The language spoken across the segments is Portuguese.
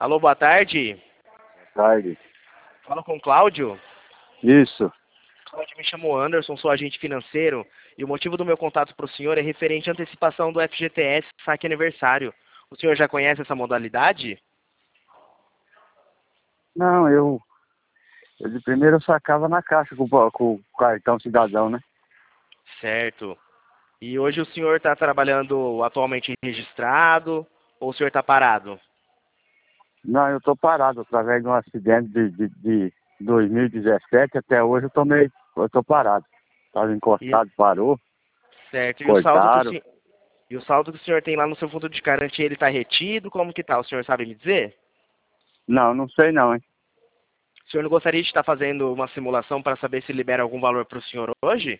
Alô, boa tarde. Tarde. Fala com o Cláudio. Isso. Cláudio, me chamo Anderson, sou agente financeiro e o motivo do meu contato para o senhor é referente à antecipação do FGTS Saque Aniversário. O senhor já conhece essa modalidade? Não, eu de primeiro eu sacava na caixa com o cartão cidadão, né? Certo. E hoje o senhor está trabalhando atualmente registrado ou o senhor está parado? Não, eu tô parado através de um acidente de 2017 até hoje eu tô parado. Tava E, encostado, parou, certo. cortaram. E o saldo que o senhor tem lá no seu fundo de garantia, ele está retido? Como que tá? O senhor sabe me dizer? Não, não sei não, hein? O senhor não gostaria de estar fazendo uma simulação para saber se libera algum valor para o senhor hoje?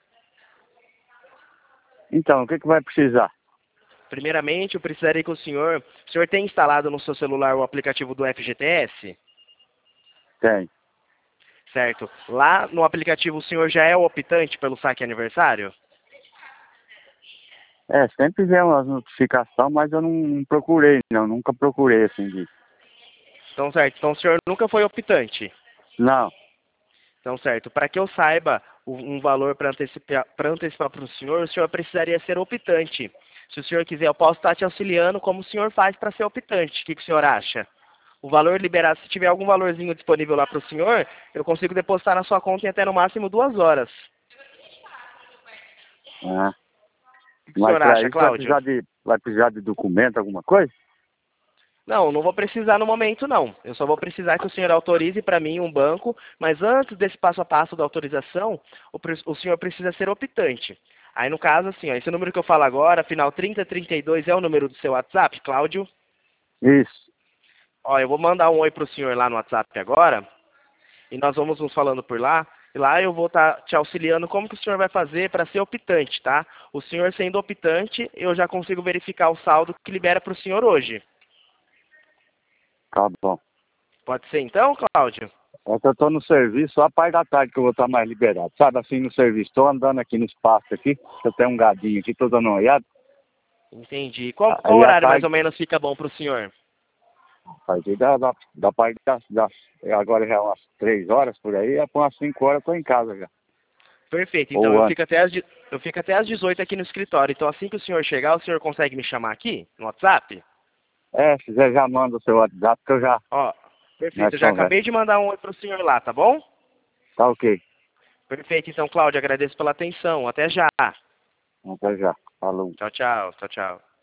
Então, o que que vai precisar? Primeiramente, eu precisaria que o senhor tem instalado no seu celular o aplicativo do FGTS? Tem. Certo. Lá no aplicativo o senhor já é o optante pelo saque aniversário? É, sempre vem umas notificações, mas eu não procurei, não. Nunca procurei assim de. Então, certo. Então o senhor nunca foi optante? Não, Então, certo. Para que eu saiba um valor para antecipar para o senhor precisaria ser optante. Se o senhor quiser, eu posso estar te auxiliando como o senhor faz para ser optante. O que o senhor acha? O valor liberado, se tiver algum valorzinho disponível lá para o senhor, eu consigo depositar na sua conta em até no máximo 2 horas. ah, O que o mas senhor para acha, isso Cláudio? vai precisar de documento, alguma coisa? Não, não vou precisar no momento, não. Eu só vou precisar que o senhor autorize para mim um banco, mas antes desse passo a passo da autorização, o senhor precisa ser optante. Aí, no caso, assim, ó, esse número que eu falo agora, final 3032, é o número do seu WhatsApp, Cláudio? Isso. Ó, eu vou mandar um oi pro senhor lá no WhatsApp agora, e nós vamos nos falando por lá, e lá eu vou estar te auxiliando como que o senhor vai fazer para ser optante, tá? O senhor sendo optante, eu já consigo verificar o saldo que libera para o senhor hoje. Tá bom. Pode ser então, Cláudio? É que eu tô no serviço, só a parte da tarde que eu vou estar mais liberado. Sabe, assim, no serviço. Tô andando aqui no espaço aqui, eu tenho um gadinho aqui, tô dando uma olhada. Entendi. Qual Aí à horário mais tarde, ou menos fica bom para o senhor? a partir da parte agora já é umas 3 horas por aí, é por umas 5 horas eu tô em casa já. Perfeito. Então, Ou antes. eu fico até às 18 aqui no escritório. Então, assim que o senhor chegar, o senhor consegue me chamar aqui no WhatsApp? É, se quiser já manda o seu WhatsApp que eu já, Ó, perfeito. nós Eu já conversa. acabei de mandar um oi para o senhor lá, tá bom? Tá ok. Perfeito. Então, Cláudio, agradeço pela atenção. Até já. Até já. Falou. Tchau, tchau. Tchau, tchau.